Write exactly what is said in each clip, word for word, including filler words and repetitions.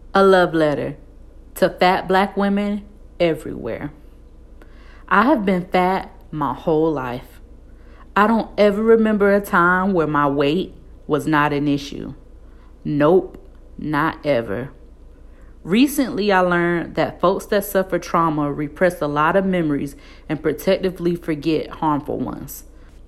A love letter to fat black women everywhere. I have been fat my whole life. I don't ever remember a time where my weight was not an issue. Nope, not ever. Recently, I learned that folks that suffer trauma repress a lot of memories and protectively forget harmful ones.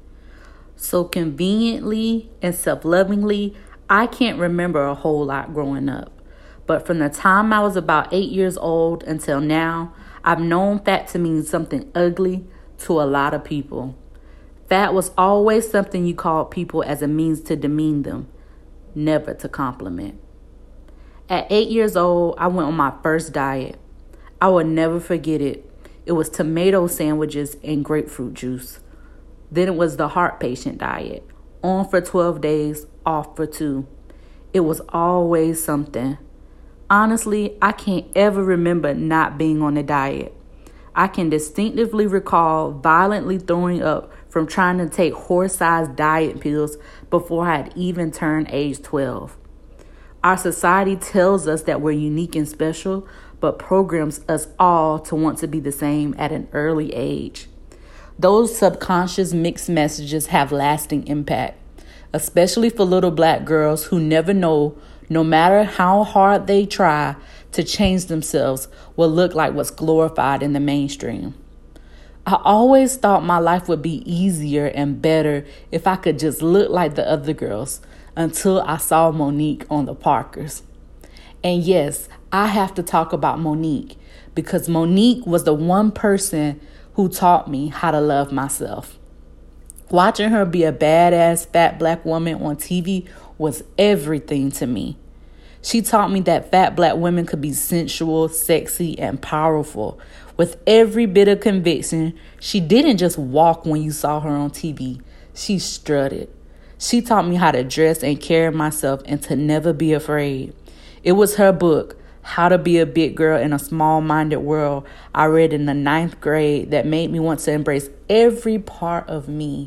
So conveniently and self-lovingly, I can't remember a whole lot growing up. But from the time I was about eight years old until now, I've known fat to mean something ugly to a lot of people. Fat was always something you called people as a means to demean them, never to compliment. At eight years old, I went on my first diet. I will never forget it. It was tomato sandwiches and grapefruit juice. Then it was the heart patient diet. On for twelve days, off for two. It was always something. Honestly, I can't ever remember not being on a diet. I can distinctively recall violently throwing up from trying to take horse-sized diet pills before I had even turned age twelve. Our society tells us that we're unique and special, but programs us all to want to be the same at an early age. Those subconscious mixed messages have lasting impact, especially for little black girls who never know, no matter how hard they try to change themselves, will look like what's glorified in the mainstream. I always thought my life would be easier and better if I could just look like the other girls, until I saw Monique on the Parkers. And yes, I have to talk about Monique, because Monique was the one person who taught me how to love myself. Watching her be a badass fat black woman on T V was everything to me. She taught me that fat black women could be sensual, sexy, and powerful. With every bit of conviction, she didn't just walk when you saw her on T V. She strutted. She taught me how to dress and carry myself and to never be afraid. It was her book, How to Be a Big Girl in a Small-Minded World, I read in the ninth grade, that made me want to embrace every part of me,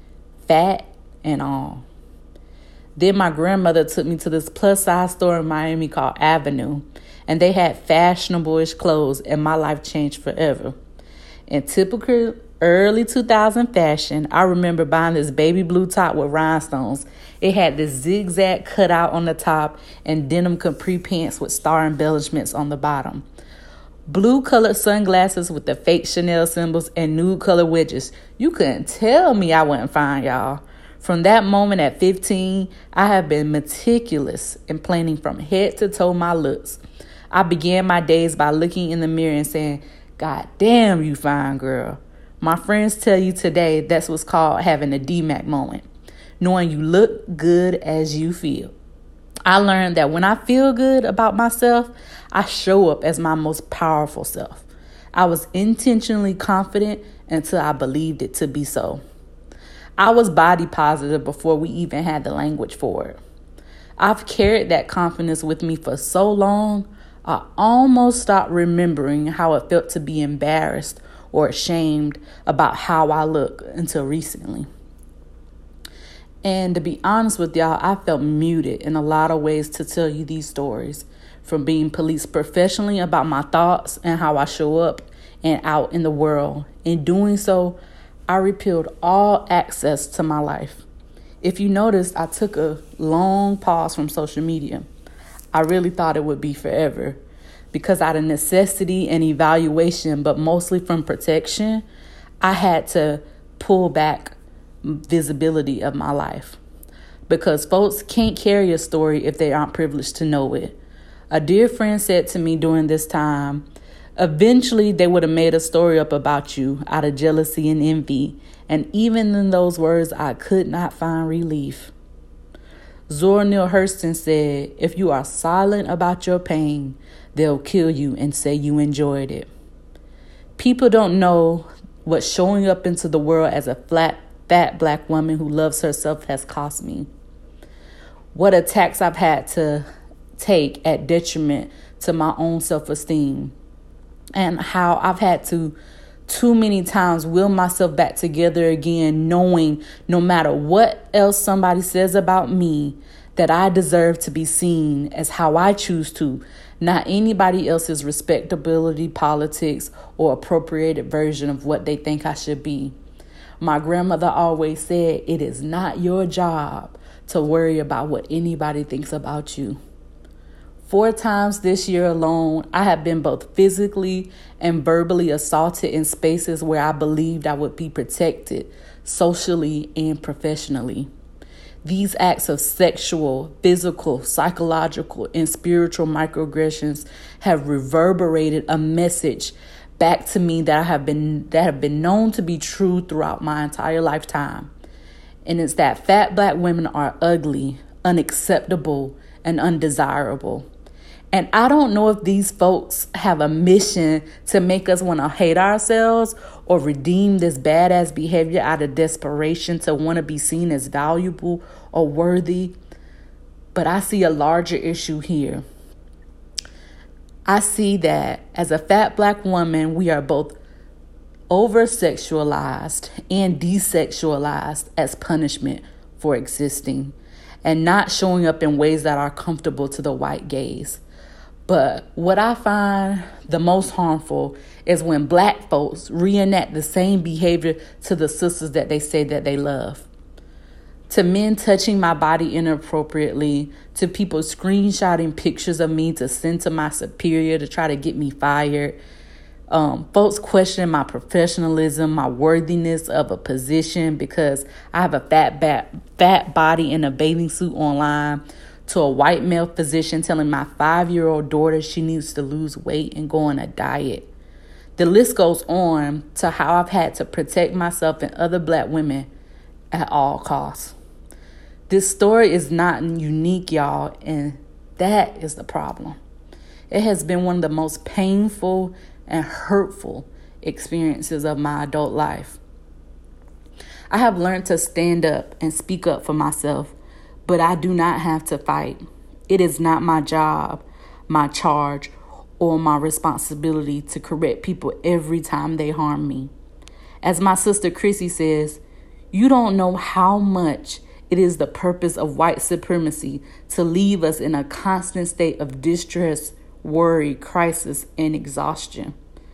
fat and all. Then my grandmother took me to this plus-size store in Miami called Avenue, and they had fashionable-ish clothes, and my life changed forever. In typical early two thousand fashion, I remember buying this baby blue top with rhinestones. It had this zigzag cutout on the top and denim capri pants with star embellishments on the bottom. Blue colored sunglasses with the fake Chanel symbols and nude color wedges. You couldn't tell me I wasn't fine, y'all. From that moment at fifteen, I have been meticulous in planning from head to toe my looks. I began my days by looking in the mirror and saying, "God damn, you fine girl." My friends tell you today that's what's called having a D MAC moment, knowing you look good as you feel. I learned that when I feel good about myself, I show up as my most powerful self. I was intentionally confident until I believed it to be so. I was body positive before we even had the language for it. I've carried that confidence with me for so long, I almost stopped remembering how it felt to be embarrassed or ashamed about how I look until recently. And to be honest with y'all, I felt muted in a lot of ways to tell you these stories, from being policed professionally about my thoughts and how I show up and out in the world. In doing so, I repealed all access to my life. If you noticed, I took a long pause from social media. I really thought it would be forever, because out of necessity and evaluation, but mostly from protection, I had to pull back visibility of my life. Because folks can't carry a story if they aren't privileged to know it. A dear friend said to me during this time, eventually they would have made a story up about you out of jealousy and envy. And even in those words, I could not find relief. Zora Neale Hurston said, if you are silent about your pain, they'll kill you and say you enjoyed it. People don't know what showing up into the world as a flat, fat black woman who loves herself has cost me. What attacks I've had to take at detriment to my own self-esteem. And how I've had to too many times will myself back together again, knowing no matter what else somebody says about me, that I deserve to be seen as how I choose to, not anybody else's respectability, politics, or appropriated version of what they think I should be. My grandmother always said, it is not your job to worry about what anybody thinks about you. Four times this year alone, I have been both physically and verbally assaulted in spaces where I believed I would be protected, socially and professionally. These acts of sexual, physical, psychological, and spiritual microaggressions have reverberated a message back to me that I have been that have been known to be true throughout my entire lifetime. And it's that fat black women are ugly, unacceptable, and undesirable. And I don't know if these folks have a mission to make us want to hate ourselves or redeem this badass behavior out of desperation to want to be seen as valuable or worthy. But I see a larger issue here. I see that as a fat black woman, we are both over-sexualized and desexualized as punishment for existing and not showing up in ways that are comfortable to the white gaze. But what I find the most harmful is when black folks reenact the same behavior to the sisters that they say that they love. To men touching my body inappropriately, to people screenshotting pictures of me to send to my superior to try to get me fired. Um, folks questioning my professionalism, my worthiness of a position because I have a fat, bat, fat body in a bathing suit online. To a white male physician telling my five-year-old daughter she needs to lose weight and go on a diet. The list goes on to how I've had to protect myself and other black women at all costs. This story is not unique, y'all, and that is the problem. It has been one of the most painful and hurtful experiences of my adult life. I have learned to stand up and speak up for myself, but I do not have to fight. It is not my job, my charge, or my responsibility to correct people every time they harm me. As my sister Chrissy says, you don't know how much it is the purpose of white supremacy to leave us in a constant state of distress, worry, crisis, and exhaustion.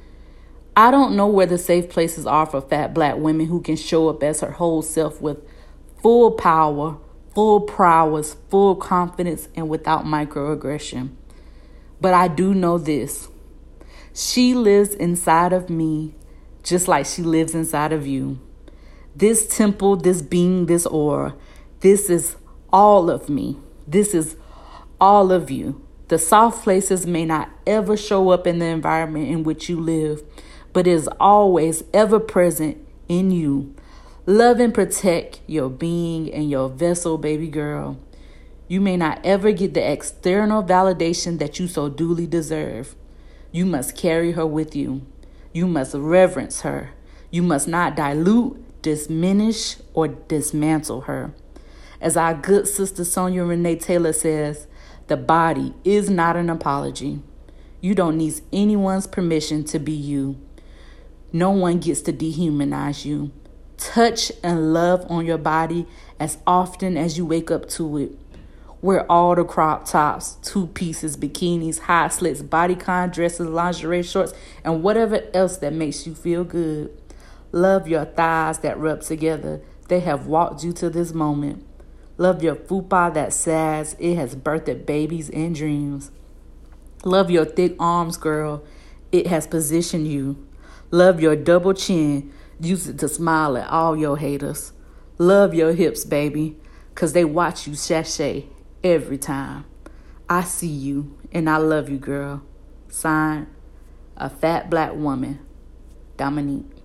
I don't know where the safe places are for fat black women who can show up as her whole self with full power, full prowess, full confidence, and without microaggression. But I do know this. She lives inside of me just like she lives inside of you. This temple, this being, this aura, this is all of me. This is all of you. The soft places may not ever show up in the environment in which you live, but is always ever present in you. Love and protect your being and your vessel, baby girl. You may not ever get the external validation that you so duly deserve. You must carry her with you. You must reverence her. You must not dilute, diminish, or dismantle her. As our good sister Sonia Renee Taylor says, the body is not an apology. You don't need anyone's permission to be you. No one gets to dehumanize you. Touch and love on your body as often as you wake up to it. Wear all the crop tops, two pieces, bikinis, high slits, bodycon dresses, lingerie shorts, and whatever else that makes you feel good. Love your thighs that rub together. They have walked you to this moment. Love your fupa that says it has birthed babies and dreams. Love your thick arms, girl. It has positioned you. Love your double chin. Use it to smile at all your haters. Love your hips, baby, because they watch you sashay every time. I see you, and I love you, girl. Signed, a fat black woman, Dominique.